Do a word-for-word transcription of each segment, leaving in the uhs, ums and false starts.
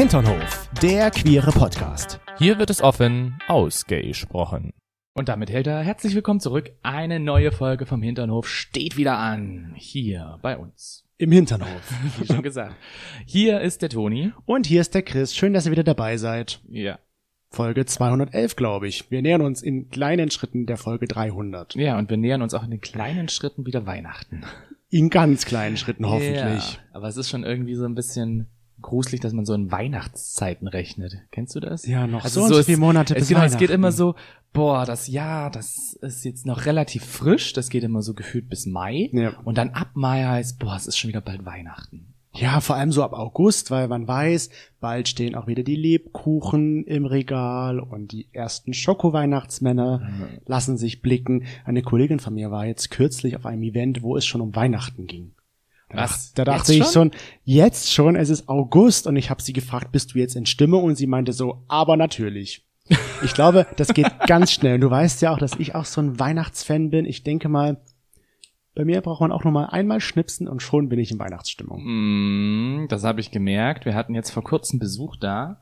Hinternhof, der queere Podcast. Hier wird es offen ausgesprochen. Und damit, Helter, herzlich willkommen zurück. Eine neue Folge vom Hinternhof steht wieder an. Hier bei uns. Im Hinternhof. Wie schon gesagt. Hier ist der Toni. Und hier ist der Chris. Schön, dass ihr wieder dabei seid. Ja. Folge zweihundertelf, glaube ich. Wir nähern uns in kleinen Schritten der Folge dreihundert. Ja, und wir nähern uns auch in den kleinen Schritten wieder Weihnachten. In ganz kleinen Schritten hoffentlich. Ja, aber es ist schon irgendwie so ein bisschen gruselig, dass man so in Weihnachtszeiten rechnet. Kennst du das? Ja, noch also so, so und so ist, viele Monate es, bis genau, Weihnachten. Es geht immer so, boah, das Jahr, das ist jetzt noch relativ frisch. Das geht immer so gefühlt bis Mai. Ja. Und dann ab Mai heißt, boah, es ist schon wieder bald Weihnachten. Ja, vor allem so ab August, weil man weiß, bald stehen auch wieder die Lebkuchen im Regal und die ersten Schoko-Weihnachtsmänner mhm. lassen sich blicken. Eine Kollegin von mir war jetzt kürzlich auf einem Event, wo es schon um Weihnachten ging. Was? Da dachte ich schon, jetzt schon, es ist August, und ich habe sie gefragt, bist du jetzt in Stimmung? Und sie meinte so, aber natürlich. Ich glaube, das geht ganz schnell. Und du weißt ja auch, dass ich auch so ein Weihnachtsfan bin. Ich denke mal, bei mir braucht man auch nur mal einmal schnipsen und schon bin ich in Weihnachtsstimmung. Mm, das habe ich gemerkt. Wir hatten jetzt vor kurzem Besuch da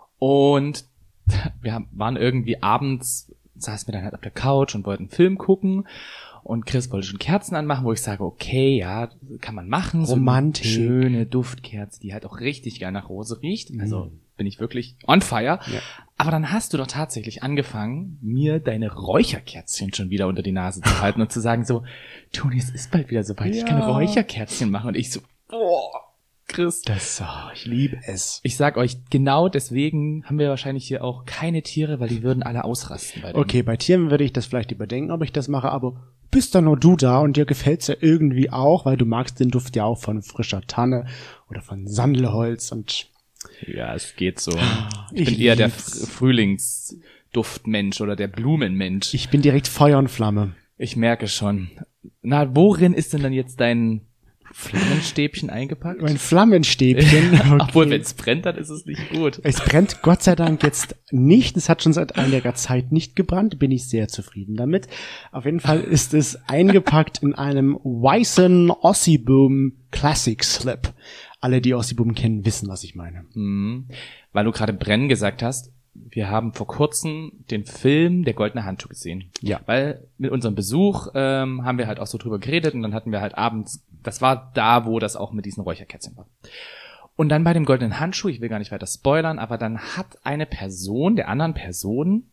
und wir waren irgendwie abends, saßen wir dann halt auf der Couch und wollten einen Film gucken. Und Chris wollte schon Kerzen anmachen, wo ich sage, okay, ja, kann man machen. Romantik. So eine schöne Duftkerze, die halt auch richtig geil nach Rose riecht. Also mm. bin ich wirklich on fire. Ja. Aber dann hast du doch tatsächlich angefangen, mir deine Räucherkerzchen schon wieder unter die Nase zu halten und zu sagen so, Toni, es ist bald wieder soweit, ja. ich kann Räucherkerzchen machen. Und ich so, boah, Chris. Das, oh, ich liebe es. Ich sag euch, genau deswegen haben wir wahrscheinlich hier auch keine Tiere, weil die würden alle ausrasten. Bei okay, bei Tieren würde ich das vielleicht überdenken, ob ich das mache, aber bist doch nur du da und dir gefällt's ja irgendwie auch, weil du magst den Duft ja auch von frischer Tanne oder von Sandelholz und ja, es geht so. Ich, ich bin eher der Frühlingsduftmensch oder der Blumenmensch. Ich bin direkt Feuer und Flamme. Ich merke schon. Na, worin ist denn dann jetzt dein Flammenstäbchen eingepackt? Mein Flammenstäbchen. Okay. Obwohl, wenn es brennt, dann ist es nicht gut. Es brennt Gott sei Dank jetzt nicht. Es hat schon seit einiger Zeit nicht gebrannt. Bin ich sehr zufrieden damit. Auf jeden Fall ist es eingepackt in einem weißen Ossiboom Classic Slip. Alle, die Ossiboom kennen, wissen, was ich meine. Mhm. Weil du gerade brennen gesagt hast, wir haben vor kurzem den Film Der goldene Handschuh gesehen. Ja. Weil mit unserem Besuch ähm, haben wir halt auch so drüber geredet und dann hatten wir halt abends, das war da, wo das auch mit diesen Räucherkerzchen war. Und dann bei dem goldenen Handschuh, ich will gar nicht weiter spoilern, aber dann hat eine Person der anderen Person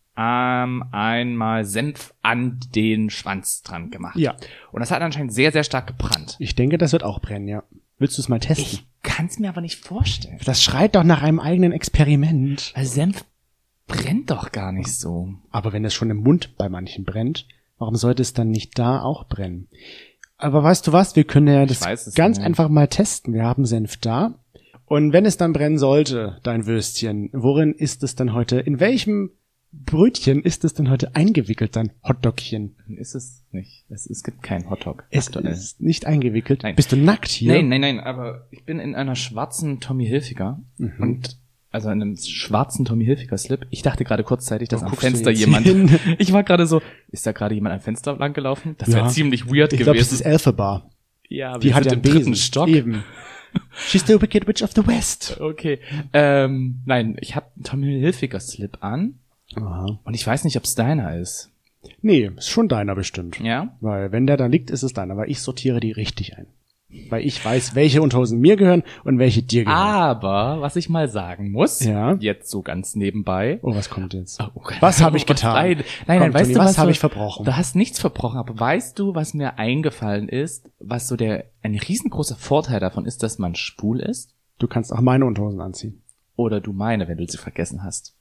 ähm, einmal Senf an den Schwanz dran gemacht. Ja. Und das hat anscheinend sehr, sehr stark gebrannt. Ich denke, das wird auch brennen, ja. Willst du es mal testen? Ich kann es mir aber nicht vorstellen. Das schreit doch nach einem eigenen Experiment. Weil Senf brennt doch gar nicht so. Aber wenn es schon im Mund bei manchen brennt, warum sollte es dann nicht da auch brennen? Aber weißt du was, wir können ja das ganz nicht. einfach mal testen. Wir haben Senf da. Und wenn es dann brennen sollte, dein Würstchen, worin ist es dann heute? In welchem Brötchen ist es denn heute eingewickelt, dein Hotdogchen? Ist es nicht. Es, es gibt keinen Hotdog. Es aktuell. ist nicht eingewickelt. Nein. Bist du nackt hier? Nein, nein, nein, aber ich bin in einer schwarzen Tommy Hilfiger mhm. und also in einem schwarzen Tommy Hilfiger Slip. Ich dachte gerade kurzzeitig, dass oh, am Fenster jemand, hin? ich war gerade so, ist da gerade jemand am Fenster lang gelaufen? Das wäre ja. ziemlich weird ich gewesen. Ich glaube, das ist Elphaba. Ja, die hat ja im einen dritten Stock. Eben. She's the Wicked Witch of the West. Okay. Ähm, nein, ich habe einen Tommy Hilfiger Slip an. Aha. Und ich weiß nicht, ob es deiner ist. Nee, ist schon deiner bestimmt. Ja? Weil wenn der da liegt, ist es deiner. Weil ich sortiere die richtig ein. Weil ich weiß, welche Unterhosen mir gehören und welche dir gehören. Aber, was ich mal sagen muss, ja? jetzt so ganz nebenbei. Oh, was kommt jetzt? Oh, okay. Was habe ich getan? Nein, nein, Komm, nein weißt Toni, du, was, was habe so, ich verbrochen? Du hast nichts verbrochen, aber weißt du, was mir eingefallen ist, was so der, ein riesengroßer Vorteil davon ist, dass man schwul ist? Du kannst auch meine Unterhosen anziehen. Oder du meine, wenn du sie vergessen hast.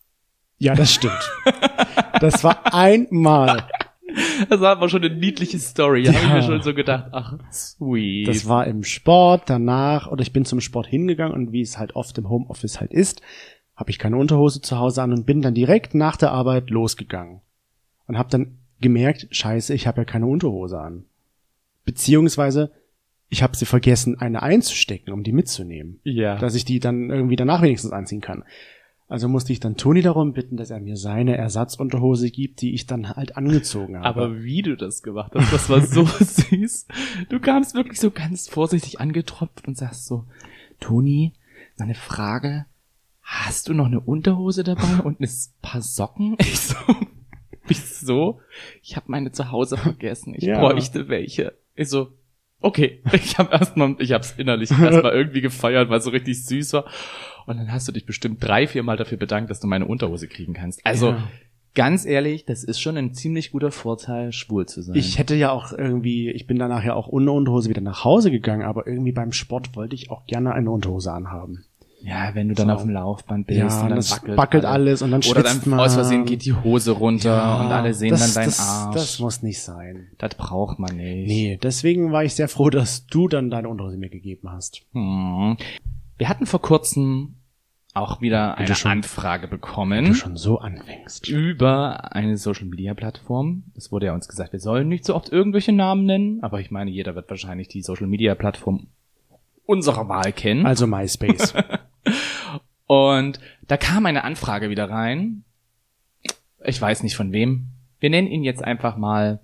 Ja, das stimmt. Das war einmal. Das war aber schon eine niedliche Story. Da ja. habe ich mir schon so gedacht, ach, sweet. Das war im Sport, danach, oder ich bin zum Sport hingegangen und wie es halt oft im Homeoffice halt ist, habe ich keine Unterhose zu Hause an und bin dann direkt nach der Arbeit losgegangen. Und habe dann gemerkt, scheiße, ich habe ja keine Unterhose an. Beziehungsweise, ich habe sie vergessen, eine einzustecken, um die mitzunehmen. Ja. Dass ich die dann irgendwie danach wenigstens anziehen kann. Also musste ich dann Toni darum bitten, dass er mir seine Ersatzunterhose gibt, die ich dann halt angezogen habe. Aber wie du das gemacht hast, das war so süß. Du kamst wirklich so ganz vorsichtig angetropft und sagst so, Toni, meine Frage, hast du noch eine Unterhose dabei und ein paar Socken? Ich so, wieso? Ich habe meine zu Hause vergessen. Ich Ja. bräuchte welche. Ich so, okay. Ich habe erstmal, ich habe es innerlich erstmal irgendwie gefeiert, weil es so richtig süß war. Und dann hast du dich bestimmt drei, vier Mal dafür bedankt, dass du meine Unterhose kriegen kannst. Also, Ja. ganz ehrlich, das ist schon ein ziemlich guter Vorteil, schwul zu sein. Ich hätte ja auch irgendwie, ich bin danach ja auch ohne Unterhose wieder nach Hause gegangen, aber irgendwie beim Sport wollte ich auch gerne eine Unterhose anhaben. Ja, wenn du dann So. auf dem Laufband bist Ja, und dann das wackelt, wackelt alles und dann Oder dann schwitzt man. aus Versehen geht die Hose runter Ja, und alle sehen das, dann deinen das, Arsch. Das muss nicht sein. Das braucht man nicht. Nee, deswegen war ich sehr froh, dass du dann deine Unterhose mir gegeben hast. Hm. Wir hatten vor kurzem auch wieder Bitte eine schon. Anfrage Wenn du bekommen schon so anfängst. über eine Social-Media-Plattform. Es wurde ja uns gesagt, wir sollen nicht so oft irgendwelche Namen nennen, aber ich meine, jeder wird wahrscheinlich die Social-Media-Plattform unserer Wahl kennen. Also MySpace. Und da kam eine Anfrage wieder rein. Ich weiß nicht von wem. Wir nennen ihn jetzt einfach mal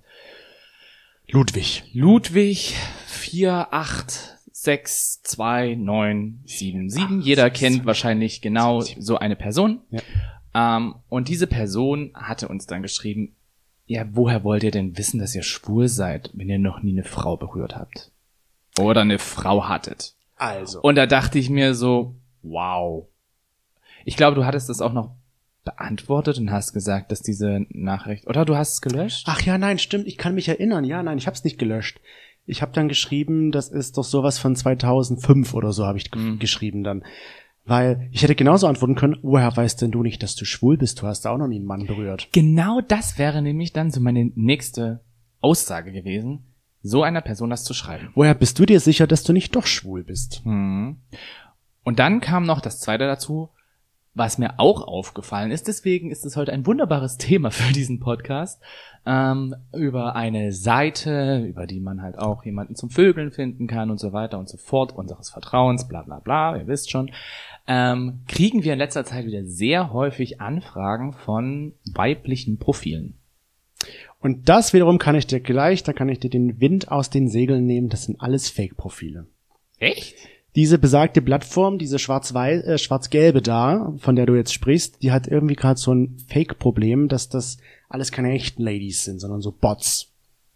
Ludwig. Ludwig vier acht sechs zwei neun sieben sieben. Jeder kennt wahrscheinlich genau so eine Person. Ja. Ähm, und diese Person hatte uns dann geschrieben, ja, woher wollt ihr denn wissen, dass ihr schwul seid, wenn ihr noch nie eine Frau berührt habt? Oder eine Frau hattet? Also. Und da dachte ich mir so, wow. Ich glaube, du hattest das auch noch beantwortet und hast gesagt, dass diese Nachricht, oder du hast es gelöscht? Ach ja, nein, stimmt, ich kann mich erinnern. Ja, nein, ich hab's nicht gelöscht. Ich habe dann geschrieben, das ist doch sowas von zweitausendfünf oder so habe ich Mhm. geschrieben dann. Weil ich hätte genauso antworten können, woher weißt denn du nicht, dass du schwul bist? Du hast auch noch nie einen Mann berührt. Genau das wäre nämlich dann so meine nächste Aussage gewesen, so einer Person das zu schreiben. Woher bist du dir sicher, dass du nicht doch schwul bist? Mhm. Und dann kam noch das Zweite dazu, was mir auch aufgefallen ist. Deswegen ist es heute ein wunderbares Thema für diesen Podcast. Ähm, über eine Seite, über die man halt auch jemanden zum Vögeln finden kann und so weiter und so fort, unseres Vertrauens, bla bla bla, ihr wisst schon, ähm, kriegen wir in letzter Zeit wieder sehr häufig Anfragen von weiblichen Profilen. Und das wiederum kann ich dir gleich, da kann ich dir den Wind aus den Segeln nehmen, das sind alles Fake-Profile. Echt? Diese besagte Plattform, diese schwarz-weiß, äh, schwarz-gelbe da, von der du jetzt sprichst, die hat irgendwie gerade so ein Fake-Problem, dass das alles keine echten Ladies sind, sondern so Bots.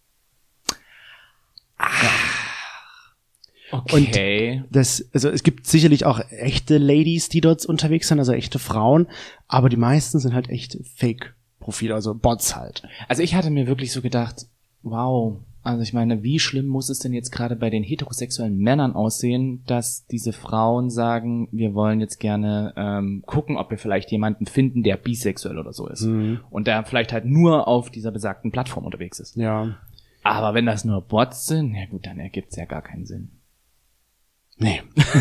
Okay. Das, also es gibt sicherlich auch echte Ladies, die dort unterwegs sind, also echte Frauen, aber die meisten sind halt echt Fake-Profile, also Bots halt. Also ich hatte mir wirklich so gedacht, wow, also ich meine, wie schlimm muss es denn jetzt gerade bei den heterosexuellen Männern aussehen, dass diese Frauen sagen, wir wollen jetzt gerne ähm, gucken, ob wir vielleicht jemanden finden, der bisexuell oder so ist. Mhm. Und der vielleicht halt nur auf dieser besagten Plattform unterwegs ist. Ja. Aber wenn das nur Bots sind, ja gut, dann ergibt's ja gar keinen Sinn. Nee.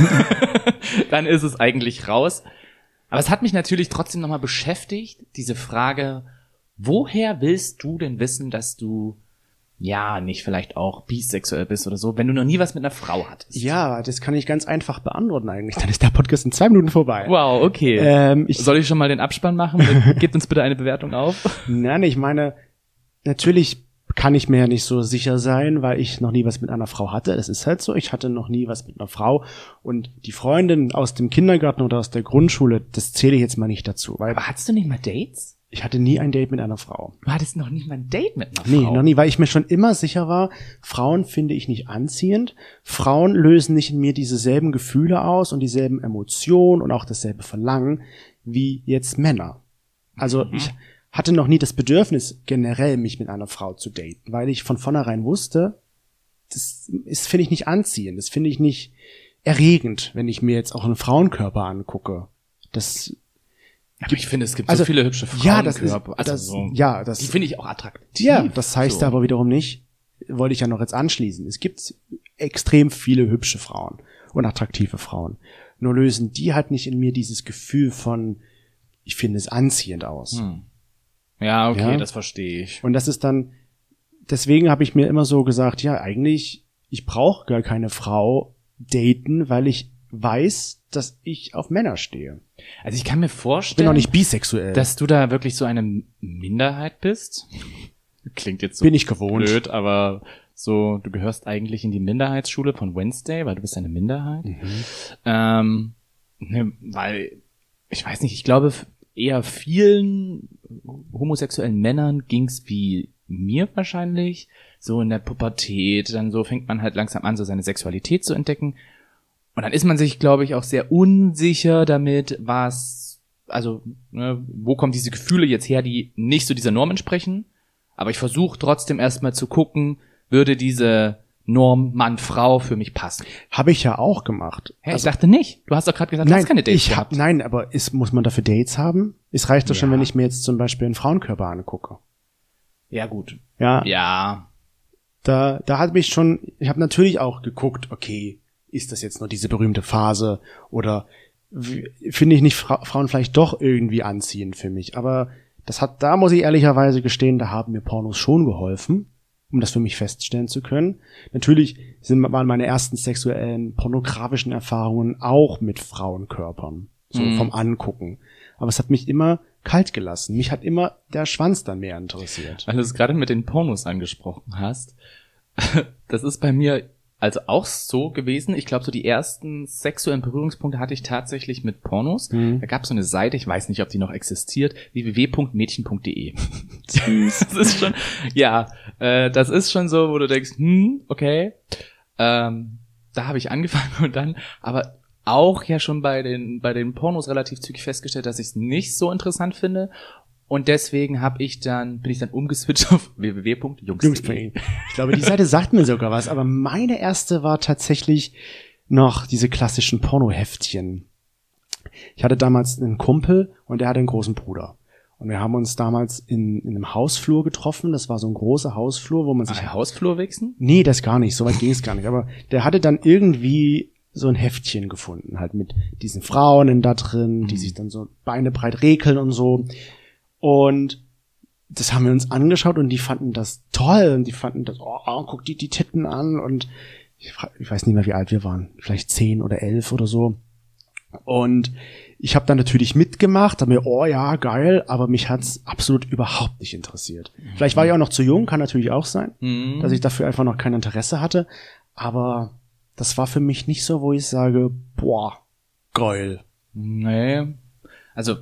Dann ist es eigentlich raus. Aber es hat mich natürlich trotzdem nochmal beschäftigt, diese Frage, woher willst du denn wissen, dass du ja nicht vielleicht auch bisexuell bist oder so, wenn du noch nie was mit einer Frau hattest? Ja, das kann ich ganz einfach beantworten eigentlich. Dann ist der Podcast in zwei Minuten vorbei. Wow, okay. Ähm, ich, Soll ich schon mal den Abspann machen? Gebt uns bitte eine Bewertung auf. nein, ich meine, natürlich kann ich mir ja nicht so sicher sein, weil ich noch nie was mit einer Frau hatte. Es ist halt so, ich hatte noch nie was mit einer Frau. Und die Freundin aus dem Kindergarten oder aus der Grundschule, das zähle ich jetzt mal nicht dazu. Weil Aber hattest du nicht mal Dates? ich hatte nie ein Date mit einer Frau. Du hattest noch nicht mal ein Date mit einer Nee, Frau? noch nie, weil ich mir schon immer sicher war, Frauen finde ich nicht anziehend. Frauen lösen nicht in mir dieselben Gefühle aus und dieselben Emotionen und auch dasselbe Verlangen wie jetzt Männer. Also Mhm. ich hatte noch nie das Bedürfnis, generell mich mit einer Frau zu daten, weil ich von vornherein wusste, das ist, finde ich nicht anziehend, das finde ich nicht erregend, wenn ich mir jetzt auch einen Frauenkörper angucke. Das, Aber ich finde, es gibt also, so viele hübsche ja, das ist, Frauenkörper. also das, so, ja, das, die finde ich auch attraktiv. ja, das heißt so. aber wiederum nicht, wollte ich ja noch jetzt anschließen. Es gibt extrem viele hübsche Frauen und attraktive Frauen. Nur lösen die halt nicht in mir dieses Gefühl von, ich finde es anziehend aus. Hm. Ja, okay, Ja. das verstehe ich. Und das ist dann, deswegen habe ich mir immer so gesagt, ja, eigentlich, ich brauche gar keine Frau daten, weil ich weiß, dass ich auf Männer stehe. Also ich kann mir Ich bin vorstellen, auch nicht bisexuell. dass du da wirklich so eine Minderheit bist. Klingt jetzt so bin ich gewohnt. blöd, aber so, du gehörst eigentlich in die Minderheitsschule von Wednesday, weil du bist eine Minderheit. Mhm. Ähm, Ne, weil, ich weiß nicht, ich glaube, eher vielen homosexuellen Männern ging's wie mir wahrscheinlich, so in der Pubertät, dann so fängt man halt langsam an, so seine Sexualität zu entdecken. Und dann ist man sich, glaube ich, auch sehr unsicher damit, was, also, ne, wo kommen diese Gefühle jetzt her, die nicht so dieser Norm entsprechen. Aber ich versuche trotzdem erstmal zu gucken, würde diese Norm Mann-Frau für mich passen. Habe ich ja auch gemacht. Hä, also, ich dachte nicht. Du hast doch gerade gesagt, du nein, hast keine Dates ich hab, Nein, aber ist, muss man dafür Dates haben? Es reicht doch ja schon, wenn ich mir jetzt zum Beispiel einen Frauenkörper angucke. Ja, gut. Ja. Ja. Da, da hat mich schon, ich habe natürlich auch geguckt, okay, ist das jetzt nur diese berühmte Phase oder w- finde ich nicht Fra- Frauen vielleicht doch irgendwie anziehend für mich. Aber das hat, da muss ich ehrlicherweise gestehen, da haben mir Pornos schon geholfen, um das für mich feststellen zu können. Natürlich sind, waren meine ersten sexuellen, pornografischen Erfahrungen auch mit Frauenkörpern, so Mhm. vom Angucken. Aber es hat mich immer kalt gelassen. Mich hat immer der Schwanz dann mehr interessiert. Weil du es gerade mit den Pornos angesprochen hast. Das ist bei mir also auch so gewesen. Ich glaube, so die ersten sexuellen Berührungspunkte hatte ich tatsächlich mit Pornos. Mhm. Da gab es so eine Seite, ich weiß nicht, ob die noch existiert, w w w punkt mädchen punkt d e. Das ist schon, ja, äh, das ist schon so, wo du denkst, hm, okay. Ähm, da habe ich angefangen und dann, aber auch ja schon bei den bei den Pornos relativ zügig festgestellt, dass ich es nicht so interessant finde. Und deswegen habe ich dann bin ich dann umgeswitcht auf w w w punkt jungs punkt d e. Ich glaube, die Seite sagt mir sogar was, aber meine erste war tatsächlich noch diese klassischen Pornoheftchen. Ich hatte damals einen Kumpel und der hatte einen großen Bruder. Und wir haben uns damals in, in einem Hausflur getroffen. Das war so ein großer Hausflur, wo man sich... Ah, Hausflur wichsen? Nee, das gar nicht. So weit ging es gar nicht. Aber der hatte dann irgendwie so ein Heftchen gefunden, halt mit diesen Frauen da drin, mhm. die sich dann so beinebreit rekeln und so. Und das haben wir uns angeschaut und die fanden das toll und die fanden das, oh, guck die die Titten an und ich, frag, ich weiß nicht mehr, wie alt wir waren, vielleicht zehn oder elf oder so. Und ich habe dann natürlich mitgemacht, habe mir, oh ja, geil, aber mich hat's absolut überhaupt nicht interessiert. Mhm. Vielleicht war ich auch noch zu jung, kann natürlich auch sein, mhm. dass ich dafür einfach noch kein Interesse hatte, aber das war für mich nicht so, wo ich sage, boah, geil. Nee, also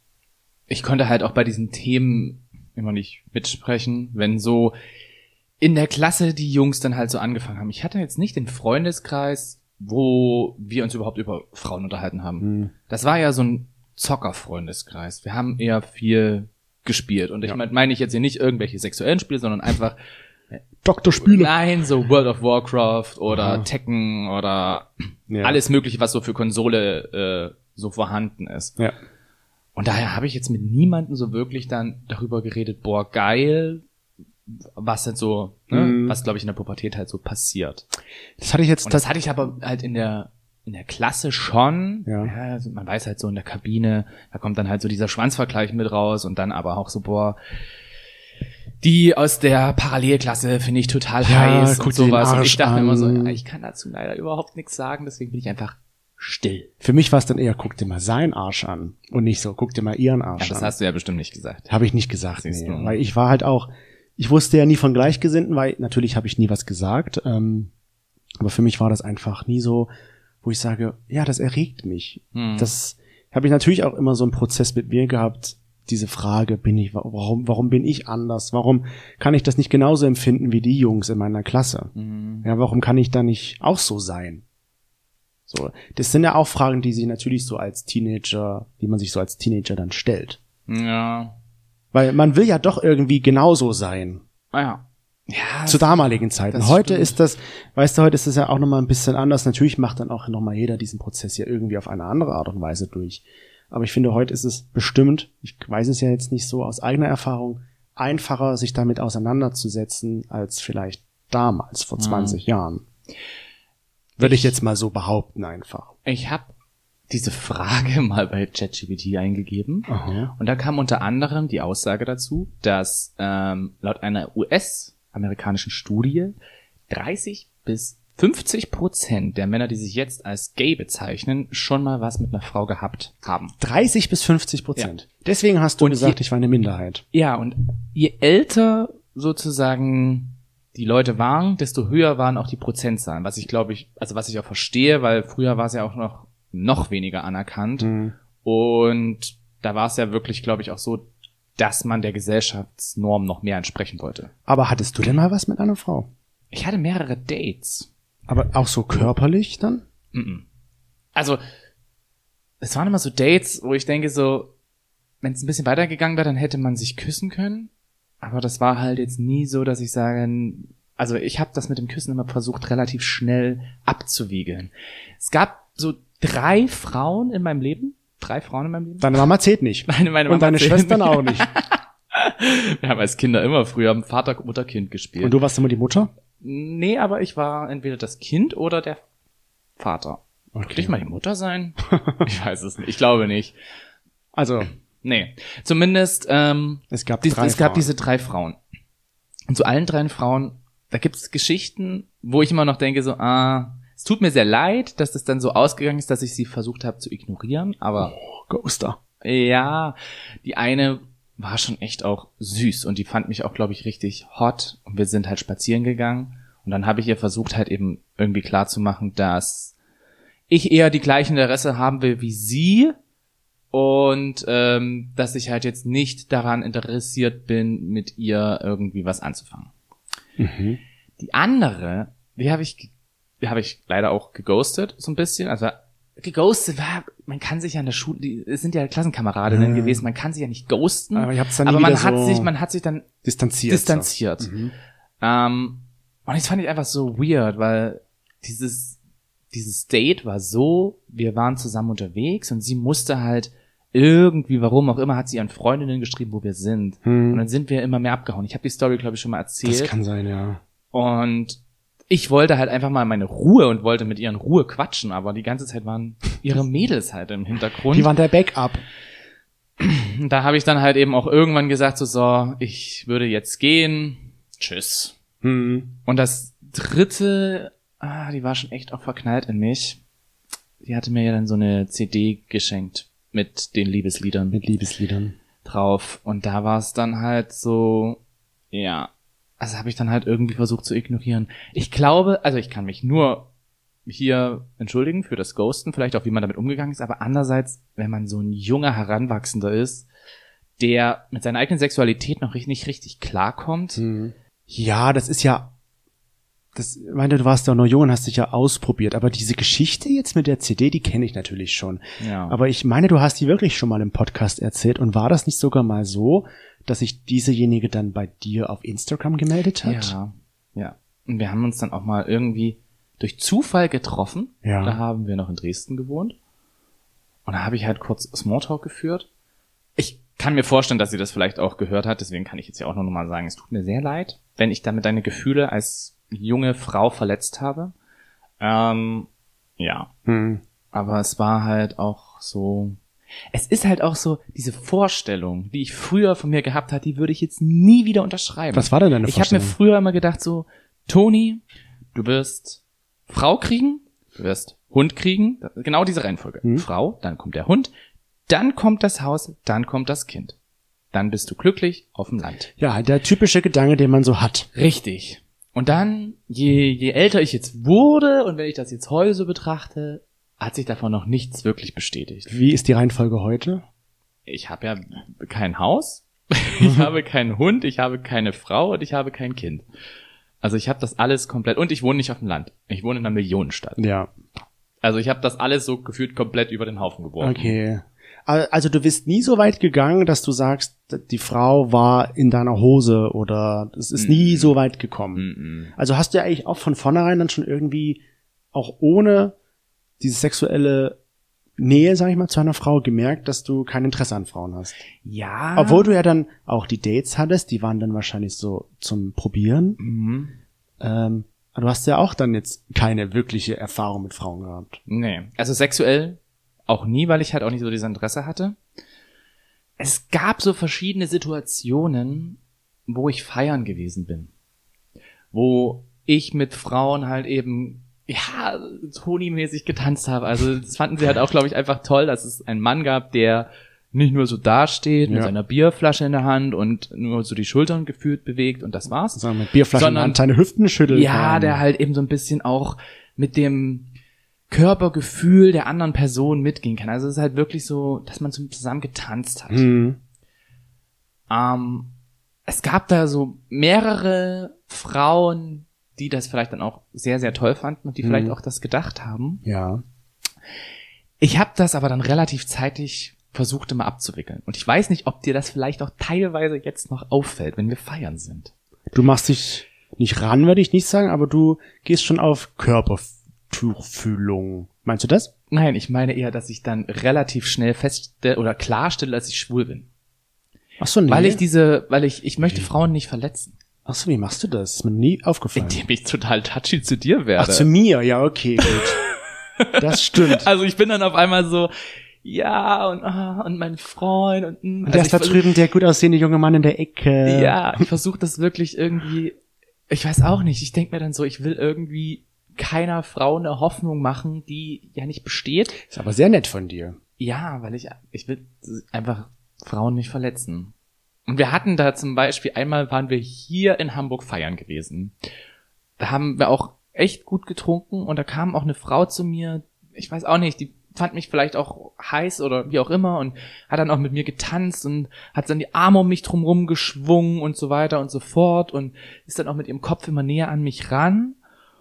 ich konnte halt auch bei diesen Themen immer nicht mitsprechen, wenn so in der Klasse die Jungs dann halt so angefangen haben. Ich hatte jetzt nicht den Freundeskreis, wo wir uns überhaupt über Frauen unterhalten haben. Mhm. Das war ja so ein Zocker-Freundeskreis. Wir haben eher viel gespielt. Und ich ja. meine mein ich jetzt hier nicht irgendwelche sexuellen Spiele, sondern einfach Doktorspiele. Nein, so World of Warcraft oder ja. Tekken oder ja. alles mögliche, was so für Konsole äh, so vorhanden ist. Ja. Und daher habe ich jetzt mit niemandem so wirklich dann darüber geredet, boah, geil, was halt so, ne, mm. was glaube ich in der Pubertät halt so passiert. Das hatte ich jetzt, und das hatte ich aber halt in der in der Klasse schon. Ja. Ja, also man weiß halt so in der Kabine, da kommt dann halt so dieser Schwanzvergleich mit raus und dann aber auch so, boah, die aus der Parallelklasse finde ich total ja, heiß und sowas. Und ich dachte an. mir immer so, ich kann dazu leider überhaupt nichts sagen, deswegen bin ich einfach still. Für mich war es dann eher, guck dir mal seinen Arsch an und nicht so, guck dir mal ihren Arsch ja, das an. Das hast du ja bestimmt nicht gesagt. Habe ich nicht gesagt, nee, weil ich war halt auch, ich wusste ja nie von Gleichgesinnten, weil natürlich habe ich nie was gesagt, ähm, aber für mich war das einfach nie so, wo ich sage, ja, das erregt mich. Hm. Das habe ich natürlich auch immer so einen Prozess mit mir gehabt, diese Frage, bin ich, warum, warum bin ich anders? Warum kann ich das nicht genauso empfinden wie die Jungs in meiner Klasse? Hm. Ja, warum kann ich da nicht auch so sein? So, das sind ja auch Fragen, die sich natürlich so als Teenager, die man sich so als Teenager dann stellt. Ja. Weil man will ja doch irgendwie genauso sein. Ah ja. Ja. Zu damaligen Zeiten. Heute stimmt. ist das, weißt du, heute ist das ja auch nochmal ein bisschen anders. Natürlich macht dann auch nochmal jeder diesen Prozess ja irgendwie auf eine andere Art und Weise durch. Aber ich finde, heute ist es bestimmt, ich weiß es ja jetzt nicht so aus eigener Erfahrung, einfacher, sich damit auseinanderzusetzen, als vielleicht damals, vor zwanzig mhm. Jahren. Würde ich, ich jetzt mal so behaupten einfach. Ich habe diese Frage mal bei ChatGPT eingegeben. Aha. Und da kam unter anderem die Aussage dazu, dass ähm, laut einer U S-amerikanischen Studie dreißig bis fünfzig Prozent der Männer, die sich jetzt als gay bezeichnen, schon mal was mit einer Frau gehabt haben. dreißig bis fünfzig Prozent. Ja. Deswegen hast du und gesagt, je, ich war eine Minderheit. Ja, und je älter sozusagen die Leute waren, desto höher waren auch die Prozentzahlen, was ich glaube ich, also was ich auch verstehe, weil früher war es ja auch noch noch weniger anerkannt. Mhm. Und da war es ja wirklich, glaube ich, auch so, dass man der Gesellschaftsnorm noch mehr entsprechen wollte. Aber hattest du denn mal was mit einer Frau? Ich hatte mehrere Dates. Aber auch so körperlich dann? Mm-mm. Also, es waren immer so Dates, wo ich denke so, wenn es ein bisschen weitergegangen wäre, dann hätte man sich küssen können. Aber das war halt jetzt nie so, dass ich sage, also ich habe das mit dem Küssen immer versucht, relativ schnell abzuwiegeln. Es gab so drei Frauen in meinem Leben. Drei Frauen in meinem Leben. Deine Mama zählt nicht. Meine, meine Mama Und deine zählt Schwestern nicht. auch nicht. Wir haben als Kinder immer früher haben Vater, Mutter, Kind gespielt. Und du warst immer die Mutter? Nee, aber ich war entweder das Kind oder der Vater. Okay. Könnte ich mal die Mutter sein? Ich weiß es nicht. Ich glaube nicht. Also, Nee. Zumindest, ähm, es gab dies, drei es gab Frauen. diese drei Frauen. Und zu allen drei Frauen, da gibt's Geschichten, wo ich immer noch denke so, ah, es tut mir sehr leid, dass das dann so ausgegangen ist, dass ich sie versucht habe zu ignorieren, aber Oh, Ghoster. ja, die eine war schon echt auch süß und die fand mich auch, glaube ich, richtig hot und wir sind halt spazieren gegangen und dann habe ich ihr versucht halt eben irgendwie klarzumachen, dass ich eher die gleichen Interesse haben will wie sie und ähm, dass ich halt jetzt nicht daran interessiert bin, mit ihr irgendwie was anzufangen. Mhm. Die andere, die habe ich, die habe ich leider auch geghostet, so ein bisschen. Also geghostet war, man kann sich ja in der Schule, die es sind ja Klassenkameradinnen Ja. gewesen, man kann sich ja nicht ghosten. Aber ihr habt's dann nie aber man wieder hat so sich, man hat sich dann distanziert. distanziert. So. Mhm. Ähm, und das fand ich einfach so weird, weil dieses, dieses Date war so, wir waren zusammen unterwegs und sie musste halt irgendwie, warum auch immer, hat sie an Freundinnen geschrieben, wo wir sind. Hm. Und dann sind wir immer mehr abgehauen. Ich habe die Story, glaube ich, schon mal erzählt. Das kann sein, ja. Und ich wollte halt einfach mal meine Ruhe und wollte mit ihr in Ruhe quatschen, aber die ganze Zeit waren ihre Mädels halt im Hintergrund. Die waren der Backup. Und da habe ich dann halt eben auch irgendwann gesagt, so, so, ich würde jetzt gehen. Tschüss. Hm. Und das dritte, ah, die war schon echt auch verknallt in mich. Die hatte mir ja dann so eine C D geschenkt mit den Liebesliedern Mit Liebesliedern. drauf. Und da war es dann halt so, ja, also habe ich dann halt irgendwie versucht zu ignorieren. Ich glaube, also ich kann mich nur hier entschuldigen für das Ghosten, vielleicht auch wie man damit umgegangen ist, aber andererseits, wenn man so ein junger Heranwachsender ist, der mit seiner eigenen Sexualität noch nicht richtig klarkommt. Hm. Ja, das ist ja, das, ich meine, du warst ja noch jung und hast dich ja ausprobiert, aber diese Geschichte jetzt mit der C D, die kenne ich natürlich schon. Ja. Aber ich meine, du hast die wirklich schon mal im Podcast erzählt und war das nicht sogar mal so, dass sich diesejenige dann bei dir auf Instagram gemeldet hat? Ja, ja. Und wir haben uns dann auch mal irgendwie durch Zufall getroffen. Ja. Da haben wir noch in Dresden gewohnt. Und da habe ich halt kurz Smalltalk geführt. Ich kann mir vorstellen, dass sie das vielleicht auch gehört hat, deswegen kann ich jetzt ja auch noch mal sagen, es tut mir sehr leid, wenn ich damit deine Gefühle als junge Frau verletzt habe. Ähm, ja. Hm. Aber es war halt auch so, es ist halt auch so, diese Vorstellung, die ich früher von mir gehabt hatte, die würde ich jetzt nie wieder unterschreiben. Was war denn deine Ich habe mir Vorstellung? früher immer gedacht so, Toni, du wirst Frau kriegen, du wirst Hund kriegen, genau diese Reihenfolge. Hm. Frau, dann kommt der Hund, dann kommt das Haus, dann kommt das Kind. Dann bist du glücklich auf dem Land. Ja, der typische Gedanke, den man so hat. Richtig. Und dann, je, je älter ich jetzt wurde und wenn ich das jetzt heute so betrachte, hat sich davon noch nichts wirklich bestätigt. Wie ist die Reihenfolge heute? Ich habe ja kein Haus, ich habe keinen Hund, ich habe keine Frau und ich habe kein Kind. Also ich habe das alles komplett, und ich wohne nicht auf dem Land. Ich wohne in einer Millionenstadt. Ja. Also ich habe das alles so gefühlt komplett über den Haufen geworfen. Okay. Also du bist nie so weit gegangen, dass du sagst, die Frau war in deiner Hose oder es ist nie so weit gekommen. Mm-mm. Also hast du ja eigentlich auch von vornherein dann schon irgendwie auch ohne diese sexuelle Nähe, sag ich mal, zu einer Frau gemerkt, dass du kein Interesse an Frauen hast. Ja. Obwohl du ja dann auch die Dates hattest, die waren dann wahrscheinlich so zum Probieren. Mhm. Ähm, aber du hast ja auch dann jetzt keine wirkliche Erfahrung mit Frauen gehabt. Nee, also sexuell auch nie, weil ich halt auch nicht so dieses Interesse hatte. Es gab so verschiedene Situationen, wo ich feiern gewesen bin. Wo ich mit Frauen halt eben, ja, Toni-mäßig getanzt habe. Also das fanden sie halt auch, glaube ich, einfach toll, dass es einen Mann gab, der nicht nur so dasteht, mit Ja. seiner Bierflasche in der Hand und nur so die Schultern gefühlt bewegt und das war's. Sagen wir mit Bierflaschen in der Sondern- Hand, seine Hüften schüttelt. Ja, kann. der halt eben so ein bisschen auch mit dem Körpergefühl der anderen Person mitgehen kann. Also es ist halt wirklich so, dass man zusammen getanzt hat. Mhm. Ähm, es gab da so mehrere Frauen, die das vielleicht dann auch sehr, sehr toll fanden und die Mhm. vielleicht auch das gedacht haben. Ja. Ich habe das aber dann relativ zeitig versucht immer abzuwickeln. Und ich weiß nicht, ob dir das vielleicht auch teilweise jetzt noch auffällt, wenn wir feiern sind. Du machst dich nicht ran, würde ich nicht sagen, aber du gehst schon auf Körpertuchfühlung. Meinst du das? Nein, ich meine eher, dass ich dann relativ schnell feststelle oder klarstelle, dass ich schwul bin. Ach so, nee. Weil ich diese, weil ich, ich möchte Frauen nicht verletzen. Ach so, wie machst du das? Ist mir nie aufgefallen. Indem ich total touchy zu dir werde. Ach, zu mir? Ja, okay, gut. Das stimmt. Also ich bin dann auf einmal so, ja, und, ah, und mein Freund und, und Und der ist da drüben der gut aussehende junge Mann in der Ecke. Ja, ich versuche das wirklich irgendwie, ich weiß auch nicht, ich denke mir dann so, ich will irgendwie keiner Frau eine Hoffnung machen, die ja nicht besteht. Ist aber sehr nett von dir. Ja, weil ich, ich will einfach Frauen nicht verletzen. Und wir hatten da zum Beispiel, einmal waren wir hier in Hamburg feiern gewesen. Da haben wir auch echt gut getrunken und da kam auch eine Frau zu mir, ich weiß auch nicht, die fand mich vielleicht auch heiß oder wie auch immer und hat dann auch mit mir getanzt und hat dann die Arme um mich drumherum geschwungen und so weiter und so fort und ist dann auch mit ihrem Kopf immer näher an mich ran.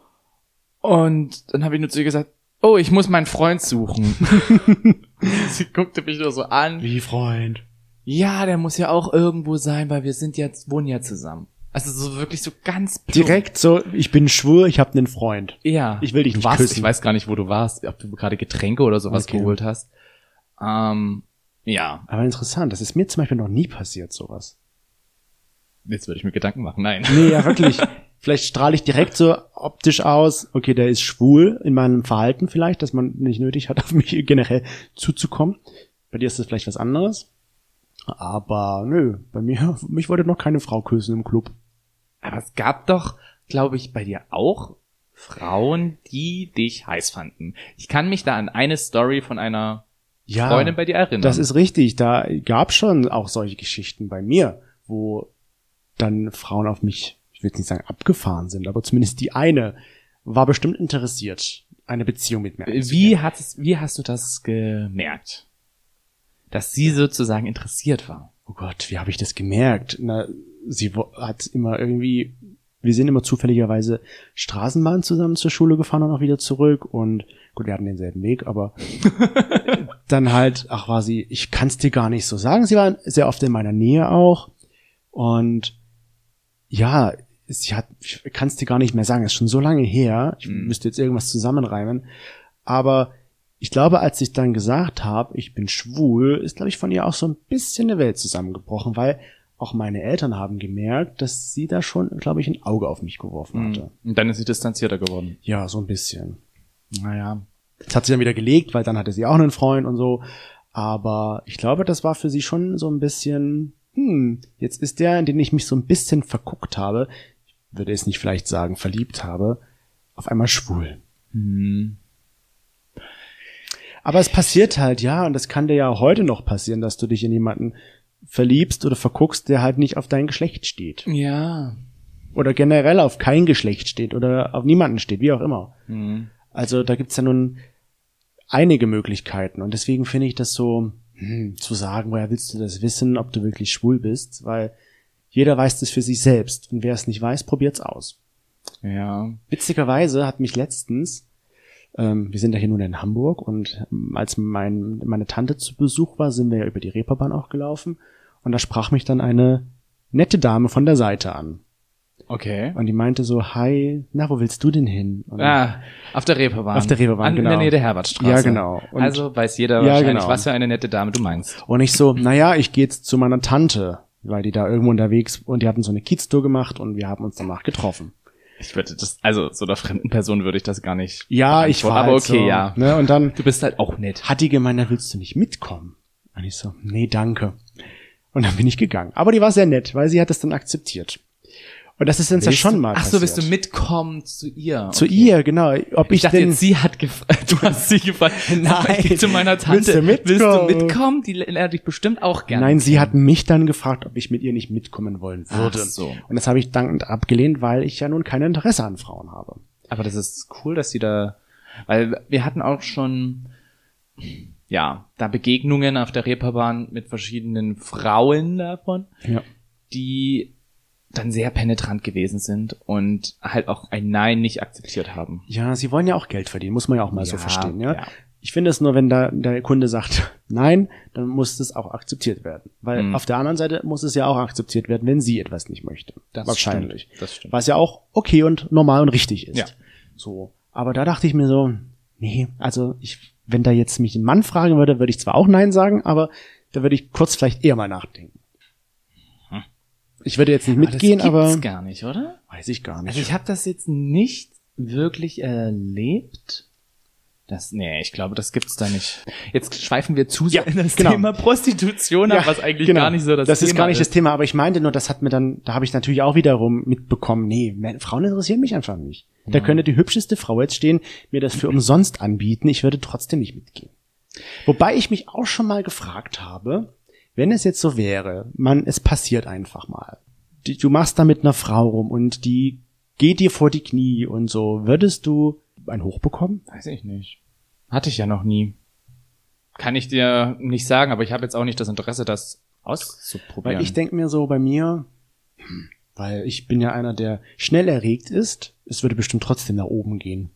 Und dann habe ich nur zu ihr gesagt, oh, ich muss meinen Freund suchen. Sie guckte mich nur so an. Wie Freund. Ja, der muss ja auch irgendwo sein, weil wir sind jetzt, wohnen ja zusammen. Also so wirklich so ganz plump. Direkt so, ich bin schwul, ich habe einen Freund. Ja. Ich will dich Du nicht warst, küssen. Ich weiß gar nicht, wo du warst, ob du gerade Getränke oder sowas Okay. geholt hast. Ähm, ja. Aber interessant, das ist mir zum Beispiel noch nie passiert, sowas. Jetzt würde ich mir Gedanken machen. Nein. Nee, ja, wirklich. Vielleicht strahle ich direkt so optisch aus, okay, der ist schwul in meinem Verhalten vielleicht, dass man nicht nötig hat, auf mich generell zuzukommen. Bei dir ist das vielleicht was anderes. Aber nö, bei mir, mich wollte noch keine Frau küssen im Club. Aber es gab doch, glaube ich, bei dir auch Frauen, die dich heiß fanden. Ich kann mich da an eine Story von einer Ja, Freundin bei dir erinnern. das ist richtig. Da gab schon auch solche Geschichten bei mir, wo dann Frauen auf mich, ich will jetzt nicht sagen abgefahren sind, aber zumindest die eine war bestimmt interessiert, eine Beziehung mit mir einzugehen. Wie hat es, wie hast du das gemerkt? Dass sie sozusagen interessiert war. Oh Gott, wie habe ich das gemerkt? Na, sie wo- hat immer irgendwie, wir sind immer zufälligerweise Straßenbahn zusammen zur Schule gefahren und auch wieder zurück und gut, wir hatten denselben Weg, aber dann halt, ach war sie, ich kann es dir gar nicht so sagen, sie war sehr oft in meiner Nähe auch und ja, sie hat, ich kann es dir gar nicht mehr sagen, ist schon so lange her, ich Mhm. müsste jetzt irgendwas zusammenreimen, aber ich glaube, als ich dann gesagt habe, ich bin schwul, ist, glaube ich, von ihr auch so ein bisschen eine Welt zusammengebrochen, weil auch meine Eltern haben gemerkt, dass sie da schon, glaube ich, ein Auge auf mich geworfen hatte. Und dann ist sie distanzierter geworden. Ja, so ein bisschen. Naja. Das hat sie dann wieder gelegt, weil dann hatte sie auch einen Freund und so. Aber ich glaube, das war für sie schon so ein bisschen, hm, jetzt ist der, in den ich mich so ein bisschen verguckt habe, ich würde es nicht vielleicht sagen, verliebt habe, auf einmal schwul. Hm. Aber es passiert halt, ja, und das kann dir ja heute noch passieren, dass du dich in jemanden verliebst oder verguckst, der halt nicht auf dein Geschlecht steht. Ja. Oder generell auf kein Geschlecht steht oder auf niemanden steht, wie auch immer. Hm. Also da gibt's ja nun einige Möglichkeiten und deswegen finde ich das so, hm, zu sagen, woher willst du das wissen, ob du wirklich schwul bist, weil jeder weiß das für sich selbst und wer es nicht weiß, probiert's aus. Ja. Witzigerweise hat mich letztens, ähm, wir sind ja hier nun in Hamburg und ähm, als mein, meine Tante zu Besuch war, sind wir ja über die Reeperbahn auch gelaufen und da sprach mich dann eine nette Dame von der Seite an. Okay. Und die meinte so, hi, na, wo willst du denn hin? Und Ah, auf der Reeperbahn. Auf der Reeperbahn, An, genau. In der Nähe der Herbertstraße. Ja, genau. Und also weiß jeder Ja, wahrscheinlich, genau. was für eine nette Dame du meinst. Und ich so, naja, ich gehe jetzt zu meiner Tante, weil die da irgendwo unterwegs, und die hatten so eine Kieztour gemacht und wir haben uns danach getroffen. Ich würde das, also so einer fremden Person würde ich das gar nicht. Ja, ich war Aber halt okay, so, ja. Ne, und dann Du bist halt auch nett. hat die gemeint, na, willst du nicht mitkommen? Und ich so, nee, danke. Und dann bin ich gegangen. Aber die war sehr nett, weil sie hat es dann akzeptiert. Und das ist uns ja Willst schon du, mal Ach so, passiert. willst du mitkommen zu ihr? Zu Okay. ihr, genau. Ob Ich, ich, dachte denn... jetzt, sie hat gefragt, du hast sie gefragt. Nein. Ich geh zu meiner Willst du Tante. mitkommen? Willst du mitkommen? Die lernt dich bestimmt auch gerne. Nein, sie hat mich dann gefragt, ob ich mit ihr nicht mitkommen wollen würde. Ach so. Und das habe ich dankend abgelehnt, weil ich ja nun kein Interesse an Frauen habe. Aber das ist cool, dass sie da Weil wir hatten auch schon, ja, da Begegnungen auf der Reeperbahn mit verschiedenen Frauen davon, Ja. die dann sehr penetrant gewesen sind und halt auch ein Nein nicht akzeptiert haben. Ja, sie wollen ja auch Geld verdienen, muss man ja auch mal so Ja, verstehen, ja? ja. Ich finde es nur, wenn da der Kunde sagt nein, dann muss es auch akzeptiert werden. Weil Mhm. auf der anderen Seite muss es ja auch akzeptiert werden, wenn sie etwas nicht möchte. Das Wahrscheinlich. stimmt, das stimmt. Was ja auch okay und normal und richtig ist. Ja. So. Aber da dachte ich mir so, nee, also ich, wenn da jetzt mich ein Mann fragen würde, würde ich zwar auch nein sagen, aber da würde ich kurz vielleicht eher mal nachdenken. Hm. Ich würde jetzt nicht Aber mitgehen, das aber gibt's gar nicht, oder? weiß ich gar nicht. Also ich habe das jetzt nicht wirklich erlebt. Das, nee, ich glaube, das gibt's da nicht. Jetzt schweifen wir zu sehr Ja, in das genau. Thema Prostitution ab, was eigentlich genau. gar nicht so das, das Thema ist gar nicht das Thema, aber ich meinte nur, das hat mir dann, da habe ich natürlich auch wiederum mitbekommen, nee, Män- Frauen interessieren mich einfach nicht. Da könnte die hübscheste Frau jetzt stehen, mir das für umsonst anbieten, ich würde trotzdem nicht mitgehen. Wobei ich mich auch schon mal gefragt habe, wenn es jetzt so wäre, man, es passiert einfach mal. Die, du machst da mit einer Frau rum und die geht dir vor die Knie und so, würdest du ein Hoch bekommen? Weiß ich nicht. Hatte ich ja noch nie. Kann ich dir nicht sagen, aber ich habe jetzt auch nicht das Interesse, das auszuprobieren. Weil ich denke mir so bei mir, hm, weil ich bin ja einer, der schnell erregt ist, es würde bestimmt trotzdem nach oben gehen.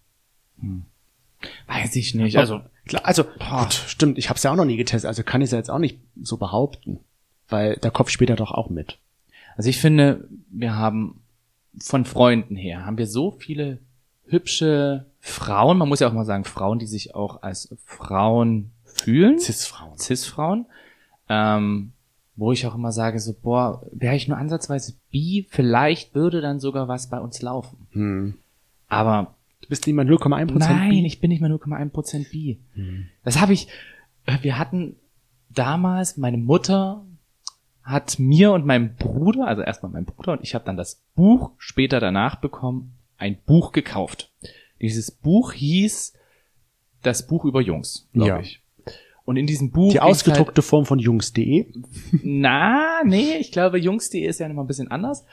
Weiß ich nicht. Also, Klar, also gut, stimmt, ich habe es ja auch noch nie getestet, also kann ich es ja jetzt auch nicht so behaupten, weil der Kopf spielt ja doch auch mit. also ich finde, wir haben von Freunden her, haben wir so viele hübsche Frauen, man muss ja auch mal sagen, Frauen, die sich auch als Frauen fühlen. Cis-Frauen. Cis-Frauen, ähm, wo ich auch immer sage, so, boah, wäre ich nur ansatzweise bi, vielleicht würde dann sogar was bei uns laufen. Hm. Aber Du bist niemand null Komma eins Prozent nein, bi? ich bin nicht mehr null Komma eins Prozent bi. Hm. Das habe ich, äh, wir hatten damals, meine Mutter hat mir und meinem Bruder, also erstmal mein Bruder und ich habe dann das Buch später danach bekommen, ein Buch gekauft. Dieses Buch hieß Das Buch über Jungs, glaube Ja. ich. Und in diesem Buch Die ging's ausgedruckte Form von jungs punkt de. Halt, na, nee, ich glaube, jungs punkt de ist ja noch mal ein bisschen anders.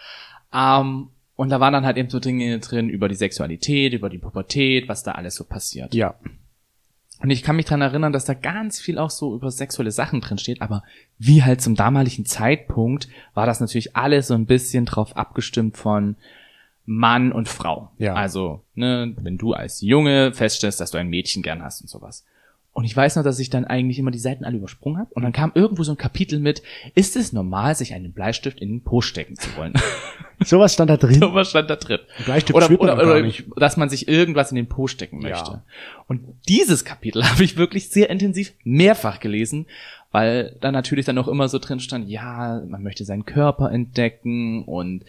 Ähm, und da waren dann halt eben so Dinge drin über die Sexualität, über die Pubertät, was da alles so passiert. Ja. Und ich kann mich dran erinnern, dass da ganz viel auch so über sexuelle Sachen drin steht, aber wie halt zum damaligen Zeitpunkt war das natürlich alles so ein bisschen drauf abgestimmt von Mann und Frau. Ja. Also, ne, wenn du als Junge feststellst, dass du ein Mädchen gern hast und sowas. Und ich weiß noch, dass ich dann eigentlich immer die Seiten alle übersprungen habe und dann kam irgendwo so ein Kapitel mit, ist es normal, sich einen Bleistift in den Po stecken zu wollen? Sowas stand da drin. So was stand da drin. Bleistift Oder, spürt man oder, doch gar oder nicht. dass man sich irgendwas in den Po stecken möchte. Ja. Und dieses Kapitel habe ich wirklich sehr intensiv mehrfach gelesen, weil da natürlich dann auch immer so drin stand, ja, man möchte seinen Körper entdecken und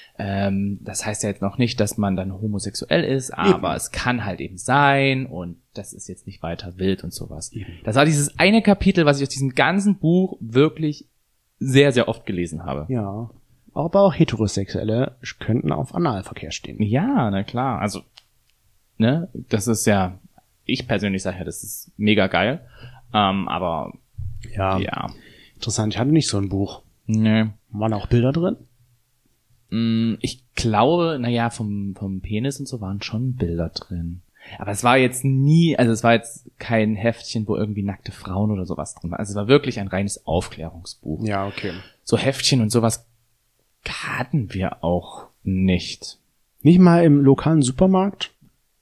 ähm, das heißt ja jetzt noch nicht, dass man dann homosexuell ist, aber Eben. es kann halt eben sein und das ist jetzt nicht weiter wild und sowas. Eben. Das war dieses eine Kapitel, was ich aus diesem ganzen Buch wirklich sehr, sehr oft gelesen habe. Ja. Aber auch Heterosexuelle könnten auf Analverkehr stehen. Ja, na klar. Also, ne, das ist ja, ich persönlich sage ja, das ist mega geil. Ähm, aber Ja. ja. Interessant, ich hatte nicht so ein Buch. Ne. Waren auch Bilder drin? Mm, Ich glaube, naja, vom, vom Penis und so waren schon Bilder drin. Aber es war jetzt nie, also es war jetzt kein Heftchen, wo irgendwie nackte Frauen oder sowas drin waren. Also es war wirklich ein reines Aufklärungsbuch. Ja, okay. So Heftchen und sowas hatten wir auch nicht. Nicht mal im lokalen Supermarkt?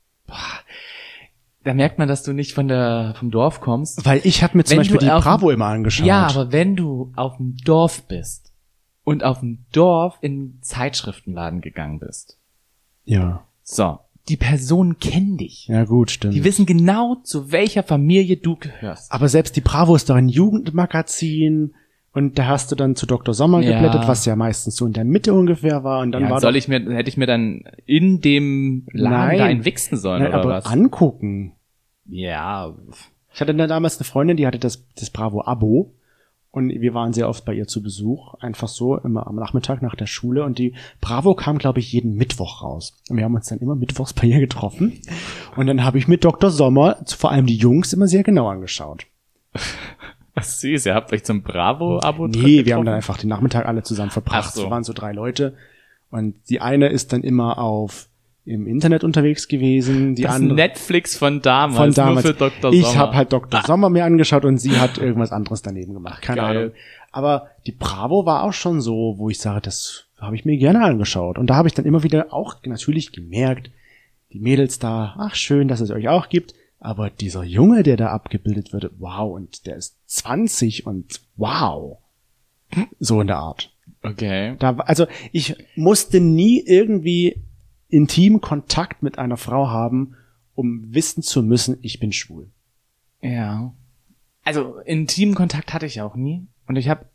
Da merkt man, dass du nicht von der, vom Dorf kommst. Weil ich habe mir zum Wenn Beispiel du die auf- Bravo immer angeschaut. Ja, aber wenn du auf dem Dorf bist und auf dem Dorf in einen Zeitschriftenladen gegangen bist, Ja. so, die Personen kennen dich. Ja, gut, stimmt. Die wissen genau, zu welcher Familie du gehörst. Aber selbst die Bravo ist doch ein Jugendmagazin und da hast du dann zu Doktor Sommer Ja. geblättert, was ja meistens so in der Mitte ungefähr war und dann Ja, war soll doch, ich mir, hätte ich mir dann in dem Laden Nein. da einen wichsen sollen Nein, oder aber was? angucken. Ja, Ich hatte da damals eine Freundin, die hatte das, das Bravo-Abo und wir waren sehr oft bei ihr zu Besuch, einfach so immer am Nachmittag nach der Schule und die Bravo kam, glaube ich, jeden Mittwoch raus. Und wir haben uns dann immer mittwochs bei ihr getroffen und dann habe ich mit Doktor Sommer, vor allem die Jungs, immer sehr genau angeschaut. was süß, ihr habt euch zum Bravo-Abo Nee, getroffen? wir haben dann einfach den Nachmittag alle zusammen verbracht. Ach so. Wir waren so drei Leute und die eine ist dann immer auf im Internet unterwegs gewesen. Die das andere, Netflix von damals, von damals. nur für Doktor Ich Sommer. habe halt Doktor Sommer mir angeschaut und sie hat irgendwas anderes daneben gemacht. Keine Geil. Ahnung. Aber die Bravo war auch schon so, wo ich sage, das habe ich mir gerne angeschaut. Und da habe ich dann immer wieder auch natürlich gemerkt, die Mädels da, ach schön, dass es euch auch gibt. Aber dieser Junge, der da abgebildet wird, wow, und der ist zwanzig und wow. So in der Art. Okay. Da, also ich musste nie irgendwie intimen Kontakt mit einer Frau haben, um wissen zu müssen, ich bin schwul. Ja. Also intimen Kontakt hatte ich auch nie. Und ich habe,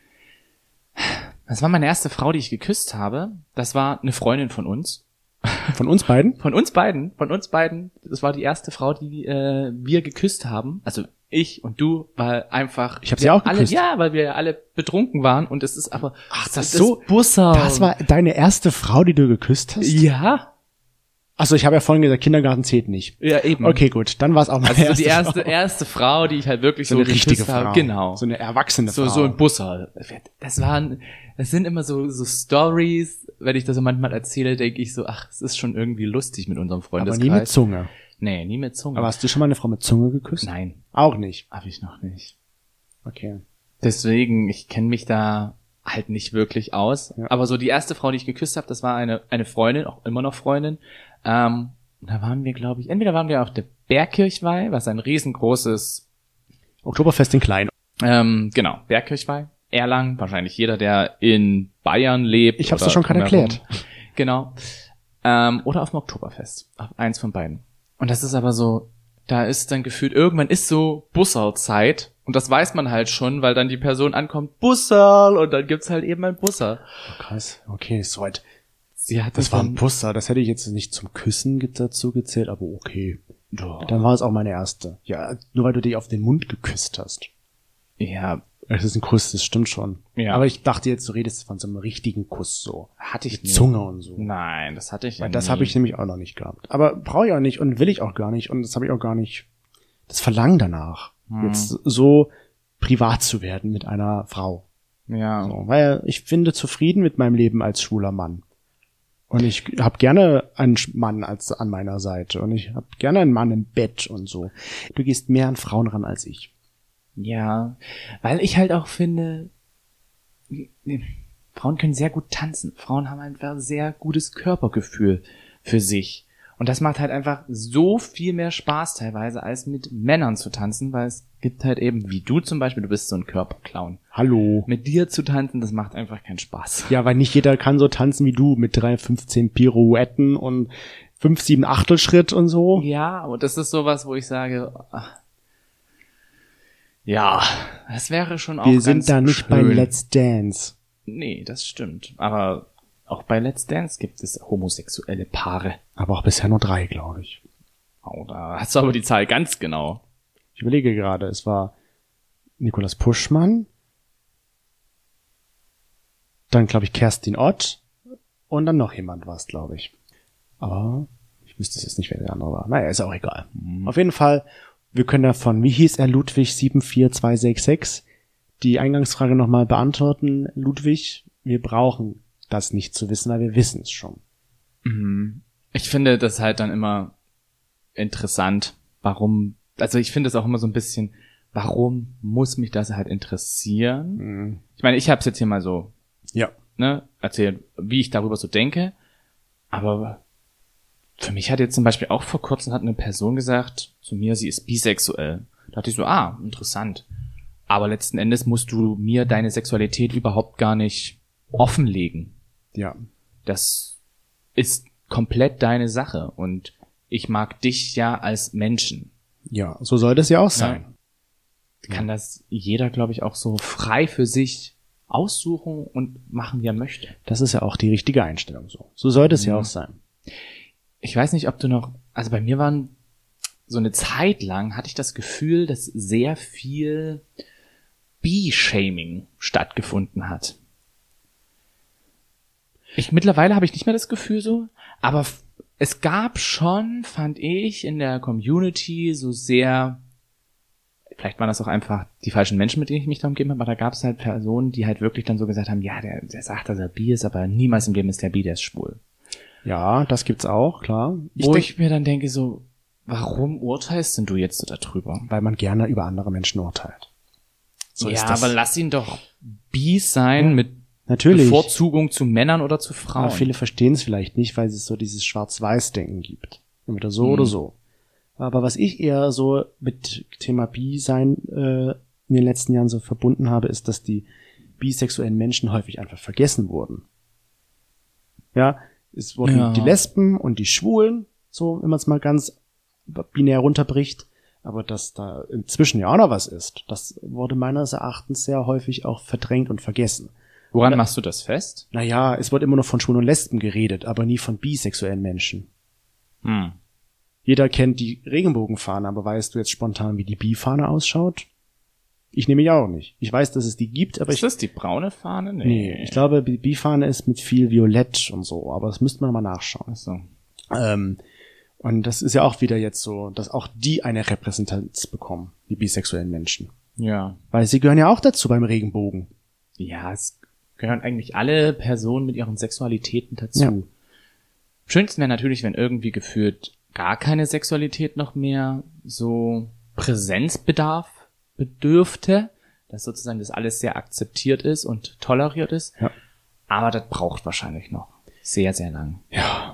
das war meine erste Frau, die ich geküsst habe. Das war eine Freundin von uns. Von uns beiden? Von uns beiden. Von uns beiden. Das war die erste Frau, die äh, wir geküsst haben. Also ich und du, weil einfach... Ich habe sie auch alle, geküsst. Ja, weil wir alle betrunken waren und es ist aber... Ach, das, das so... Bussard. Das war deine erste Frau, die du geküsst hast? Ja. Also ich habe ja vorhin gesagt, Kindergarten zählt nicht. Ja, eben. Okay, gut. Dann war es auch meine Also so erste die erste, Frau. erste Frau, die ich halt wirklich So so, eine richtige geküsst habe. Frau. Genau. So eine erwachsene So, Frau. so ein Bussard. Das waren, das sind immer so, so Stories. Wenn ich das so manchmal erzähle, denke ich so, ach, es ist schon irgendwie lustig mit unserem Aber Freundeskreis. nie mit Zunge. Nee, nie mit Zunge. Aber hast du schon mal eine Frau mit Zunge geküsst? Nein, Auch nicht. habe ich noch nicht. Okay. Deswegen, ich kenne mich da halt nicht wirklich aus. Ja. Aber so die erste Frau, die ich geküsst habe, das war eine eine Freundin, auch immer noch Freundin. Ähm, da waren wir, glaube ich, entweder waren wir auf der Bergkirchweih, was ein riesengroßes, Oktoberfest in Klein. ähm, genau, Bergkirchweih, Erlangen, wahrscheinlich jeder, der in Bayern lebt. Ich hab's oder doch schon gerade drumherum. erklärt. Genau. Ähm, oder auf dem Oktoberfest. Auf eins von beiden. Und das ist aber so, da ist dann gefühlt, irgendwann ist so Busserl-Zeit. Und das weiß man halt schon, weil dann die Person ankommt, Busserl, und dann gibt's halt eben ein Busser. Oh, krass. Okay, so weit. Sie hat Das war ein dann- Busser. Das hätte ich jetzt nicht zum Küssen dazu gezählt, aber okay. Doch. Dann war es auch meine erste. Ja, nur weil du dich auf den Mund geküsst hast. Ja, Es ist ein Kuss, das stimmt schon. Ja. Aber ich dachte jetzt, du redest von so einem richtigen Kuss so. hatte ich Mit nie. Zunge und so. Nein, das hatte ich ja Weil das nie. habe ich nämlich auch noch nicht gehabt. Aber brauche ich auch nicht und will ich auch gar nicht. Und das habe ich auch gar nicht. Das Verlangen danach, Hm. jetzt so privat zu werden mit einer Frau. Ja. So, weil ich finde zufrieden mit meinem Leben als schwuler Mann. Und ich habe gerne einen Sch- Mann als an meiner Seite. Und ich habe gerne einen Mann im Bett und so. Du gehst mehr an Frauen ran als ich. Ja, weil ich halt auch finde, Frauen können sehr gut tanzen. Frauen haben einfach sehr gutes Körpergefühl für sich. Und das macht halt einfach so viel mehr Spaß teilweise, als mit Männern zu tanzen, weil es gibt halt eben, wie du zum Beispiel, du bist so ein Körperclown. Hallo. Mit dir zu tanzen, das macht einfach keinen Spaß. Ja, weil nicht jeder kann so tanzen wie du mit drei, fünfzehn Pirouetten und fünf, sieben Achtelschritt und so. Ja, aber das ist sowas, wo ich sage, ach, ja, das wäre schon auch Wir ganz sind da nicht schön. beim Let's Dance. Nee, das stimmt. Aber auch bei Let's Dance gibt es homosexuelle Paare. Aber auch bisher nur drei, glaube ich. Oh, da hast du aber die Zahl ganz genau. Ich überlege gerade, es war Nikolaus Puschmann, dann, glaube ich, Kerstin Ott und dann noch jemand war es, glaube ich. Aber ich wüsste es jetzt nicht, wer der andere war. Naja, ist auch egal. Auf jeden Fall, wir können davon, wie hieß er, Ludwig sieben vier zwei sechs sechs, die Eingangsfrage nochmal beantworten. Ludwig, wir brauchen das nicht zu wissen, weil wir wissen es schon. Ich finde das halt dann immer interessant, warum, also ich finde es auch immer so ein bisschen, warum muss mich das halt interessieren? Mhm. Ich meine, ich habe es jetzt hier mal so, Ja. ne, erzählt, wie ich darüber so denke, aber für mich hat jetzt zum Beispiel auch vor kurzem hat eine Person gesagt zu mir, sie ist bisexuell. Da dachte ich so, ah, interessant. Aber letzten Endes musst du mir deine Sexualität überhaupt gar nicht offenlegen. Ja. Das ist komplett deine Sache und ich mag dich ja als Menschen. Ja, so soll das ja auch sein. Kann das jeder, glaube ich, auch so frei für sich aussuchen und machen, wie er möchte. Das ist ja auch die richtige Einstellung so. So sollte es ja Mhm. auch sein. Ich weiß nicht, ob du noch, also bei mir waren so eine Zeit lang, hatte ich das Gefühl, dass sehr viel Bi-Shaming stattgefunden hat. Ich, mittlerweile habe ich nicht mehr das Gefühl so, aber f- es gab schon, fand ich, in der Community so sehr, vielleicht waren das auch einfach die falschen Menschen, mit denen ich mich da umgeben habe, aber da gab es halt Personen, die halt wirklich dann so gesagt haben, ja, der, der sagt, dass er bi ist, aber niemals im Leben ist der bi, der ist schwul. Ja, das gibt's auch, klar. Ich Wo denk, ich mir dann denke so, warum urteilst denn du jetzt so darüber? weil man gerne über andere Menschen urteilt. So ja, ist das. aber lass ihn doch Bies sein Ja, mit natürlich. Bevorzugung zu Männern oder zu Frauen. Aber viele verstehen es vielleicht nicht, weil es so dieses Schwarz-Weiß-Denken gibt. Entweder so Hm. oder so. Aber was ich eher so mit Thema Bi-Sein äh, in den letzten Jahren so verbunden habe, ist, dass die bisexuellen Menschen häufig einfach vergessen wurden. Ja, es wurden Ja. die Lesben und die Schwulen, so wenn man es mal ganz binär runterbricht, aber dass da inzwischen ja auch noch was ist, das wurde meines Erachtens sehr häufig auch verdrängt und vergessen. Woran Oder- machst du das fest? Naja, es wird immer nur von Schwulen und Lesben geredet, aber nie von bisexuellen Menschen. Hm. Jeder kennt die Regenbogenfahne, aber weißt du jetzt spontan, wie die Bi-Fahne ausschaut? Ich nehme ja auch nicht. Ich weiß, dass es die gibt, aber Ist ich... das die braune Fahne? Nee, ich glaube, die Bi-Fahne ist mit viel Violett und so, aber das müsste man mal nachschauen. Ach so. Ähm, und das ist ja auch wieder jetzt so, dass auch die eine Repräsentanz bekommen, die bisexuellen Menschen. Ja. Weil sie gehören ja auch dazu beim Regenbogen. Ja, es gehören eigentlich alle Personen mit ihren Sexualitäten dazu. Ja. Schönsten wäre natürlich, wenn irgendwie gefühlt gar keine Sexualität noch mehr so Präsenzbedarf bedürfte, dass sozusagen das alles sehr akzeptiert ist und toleriert ist. Ja. Aber das braucht wahrscheinlich noch sehr, sehr lang. Ja.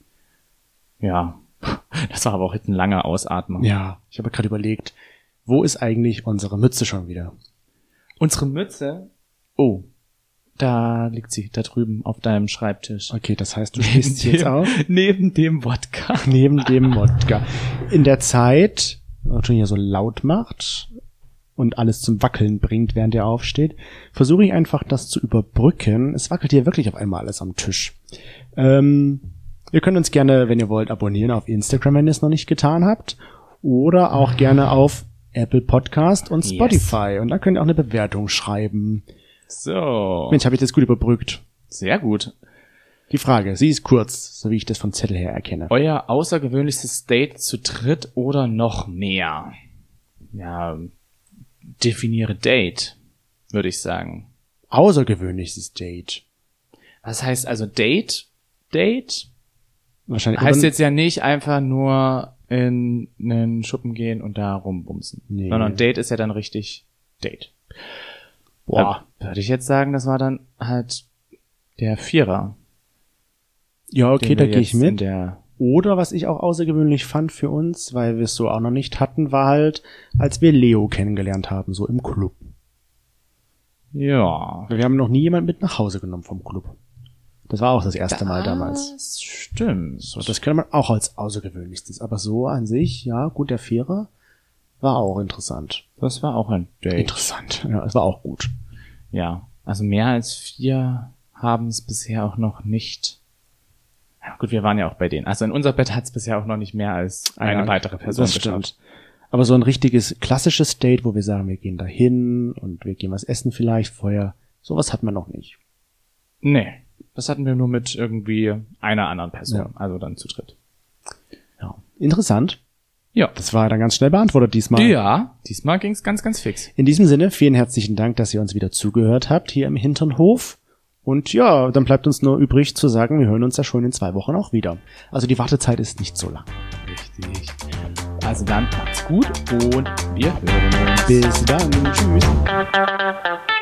Ja, das war aber auch jetzt ein langer Ausatmer. Ja, ich habe gerade überlegt, wo ist eigentlich unsere Mütze schon wieder? Unsere Mütze, oh, da liegt sie, da drüben auf deinem Schreibtisch. Okay, das heißt, du schließt sie jetzt auf? Neben dem Wodka. Neben dem Wodka. In der Zeit, was schon hier so laut macht und alles zum Wackeln bringt, während er aufsteht, versuche ich einfach, das zu überbrücken. Es wackelt hier wirklich auf einmal alles am Tisch. Ähm, ihr könnt uns gerne, wenn ihr wollt, abonnieren auf Instagram, wenn ihr es noch nicht getan habt. Oder auch gerne auf Apple Podcast und Spotify. Yes. Und da könnt ihr auch eine Bewertung schreiben. So. Mensch, habe ich das gut überbrückt. Sehr gut. Die Frage, sie ist kurz, so wie ich das vom Zettel her erkenne. Euer außergewöhnlichstes Date zu dritt oder noch mehr? Ja, definiere Date, würde ich sagen. Außergewöhnlichstes Date. Was heißt also Date? Date? Wahrscheinlich. Heißt aber- jetzt ja nicht einfach nur in einen Schuppen gehen und da rumbumsen. Nee. Sondern Date ist ja dann richtig Date. Boah. Da würde ich jetzt sagen, das war dann halt der Vierer. Ja, okay, den da wir gehe ich jetzt in mit. Der Oder was ich auch außergewöhnlich fand für uns, weil wir es so auch noch nicht hatten, war halt, als wir Leo kennengelernt haben, so im Club. ja. Wir haben noch nie jemand mit nach Hause genommen vom Club. Das war auch das erste Mal damals. Das stimmt. So, das könnte man auch als außergewöhnlichstes. Aber so an sich, ja, gut, der Vierer war auch interessant. Das war auch ein Date. Interessant. Ja, es war auch gut. Ja. Also mehr als vier haben es bisher auch noch nicht. Ja, gut, wir waren ja auch bei denen. Also in unser Bett hat es bisher auch noch nicht mehr als eine Ja, weitere Person das geschafft. stimmt. Aber so ein richtiges klassisches Date, wo wir sagen, wir gehen da hin und wir gehen was essen vielleicht vorher, sowas hatten wir noch nicht. Nee. Das hatten wir nur mit irgendwie einer anderen Person. Ja. Also dann zu dritt. Ja. Interessant. Ja. Das war dann ganz schnell beantwortet diesmal. Ja, diesmal ging's ganz, ganz fix. In diesem Sinne, vielen herzlichen Dank, dass ihr uns wieder zugehört habt hier im Hinternhof. Und ja, dann bleibt uns nur übrig zu sagen, wir hören uns ja schon in zwei Wochen auch wieder. Also die Wartezeit ist nicht so lang. Richtig. Also dann macht's gut und wir hören uns. Bis dann. Tschüss.